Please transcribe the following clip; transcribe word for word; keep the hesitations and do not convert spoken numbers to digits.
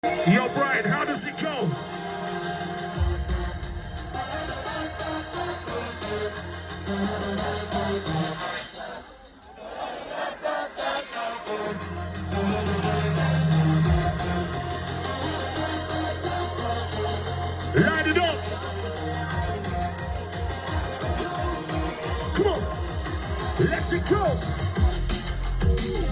Yo, Brian, how does it go? Line it up. Come on. Let's it go.